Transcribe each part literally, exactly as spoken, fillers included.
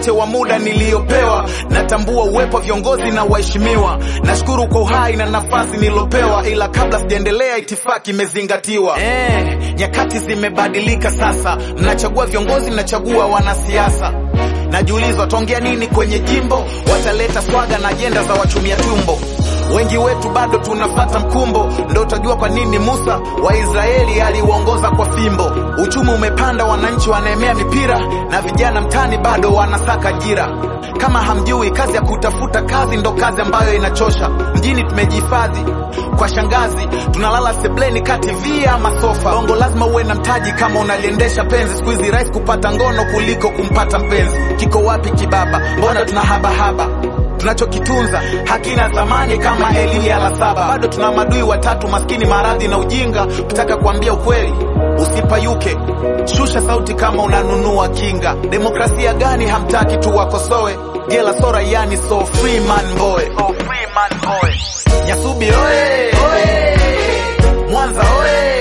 mchache wa muda niliopewa, natambua uwepo viongozi na waheshimiwa. Nashukuru kwa uhai na nafasi nilopewa, ila kabla sijaendelea itifaki imezingatiwa. Eh, nyakati zimebadilika sasa, mnachagua viongozi, mnachagua wanasiasa. Najiuliza wataongea nini kwenye jimbo, wataleta swaga na ajenda za wachumia tumbo. Wengi wetu bado tunafuata mkumbo, ndo utajua kwa nini Musa wa Israeli aliuongoza kwa fimbo. Uchumi umepanda, wananchi wanaemea mipira, na vijana mtani bado wanasaka ajira. Kama hamjui, kazi ya kutafuta kazi ndo kazi ambayo inachosha. Mjini tumejihifadhi kwa shangazi, tunalala sebleni kati via masofa. Bongo lazima uwe na mtaji kama unaliendesha penzi, siku hizi rahisi kupata ngono kuliko kumpata mpenzi. Kiko wapi kibaba? Mbona tuna haba haba? Tunachokitunza hakina thamani kama elimu ya la saba. Bado tuna madui watatu, maskini, maradhi na ujinga. Ukitaka kuambia ukweli usipayuke, shusha sauti kama unanunua kinga. Demokrasia gani hamtaki tu wakosoe? Jela sora yani so free man boy, so free man boy. Nyasubi oe, oe. Mwanza oe,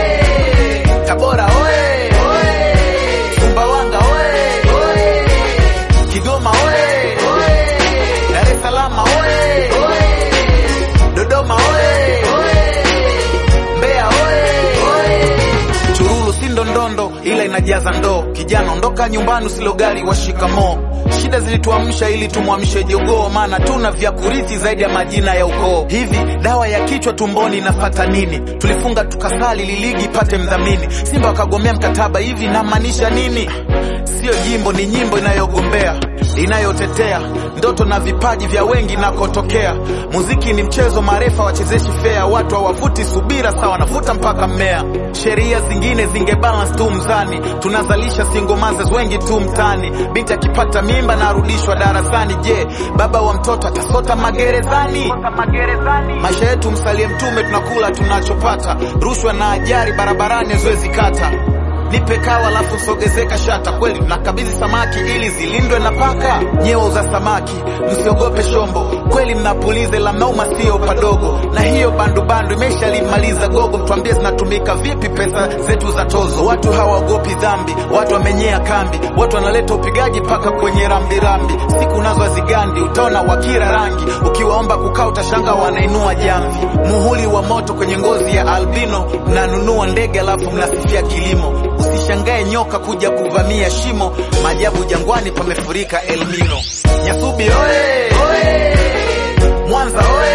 oe. Tabora oe, oe. Sumbawanga oe, oe. Kigoma oe, oe. Dar es Salaam oe, oe. Dodoma oe, oe. Mbeya oe, oe. Chururu si ndondondo ila inajaza ndoo. Kijana ondoka nyumbani usilo gari wa shikamoo. Shida zilituamsha ili tumwamshe jogoo, maana tuna vya kurithi zaidi ya majina ya ukoo. Hivi dawa ya kichwa tumboni inafata nini? Tulifunga tukasali liligi ipate mdhamini. Simba wakagomea mkataba, hivi namaanisha nini? Sio jimbo, ni nyimbo inayogombea, inayotetea ndoto na vipaji vya wengi nakotokea. Muziki ni mchezo, marefa wachezeshi fair. Watu hawavuti subira sawa, navuta mpaka mmea. Sheria zingine zinge balance tu mzani, tunazalisha single mothers wengi tu mtani. Binti akipata mimba na arudishwa darasani. Je, baba wa mtoto atasota magerezani? Maisha yetu msalie mtume, tunakula tunachopata. Rushwa na ajari barabarani zoezi kata. Nipe kawa alafu sogezeka shata. Kweli tunakabidhi samaki ili zilindwe na paka. Nyeo za samaki msiogope shombo, kweli mnapulize la nauma sio padogo. Na hiyo bandu bandu imesha limaliza gogo, mtuambie zinatumika vipi pesa zetu za tozo. Watu hawaogopi dhambi, watu wamenyea kambi. Watu wanaleta upigaji paka kwenye rambi rambi. Siku nazo azigandi, utaona wakira rangi. Ukiwaomba kukaa utashanga wanainua jamvi. Muhuri wa moto kwenye ngozi ya albino, mnanunua ndege alafu mnasifia kilimo. Usishangae nyoka kuja kuvamia shimo, maajabu jangwani pamefurika El Nino. Nyasubi oe, oe. Mwanza oe.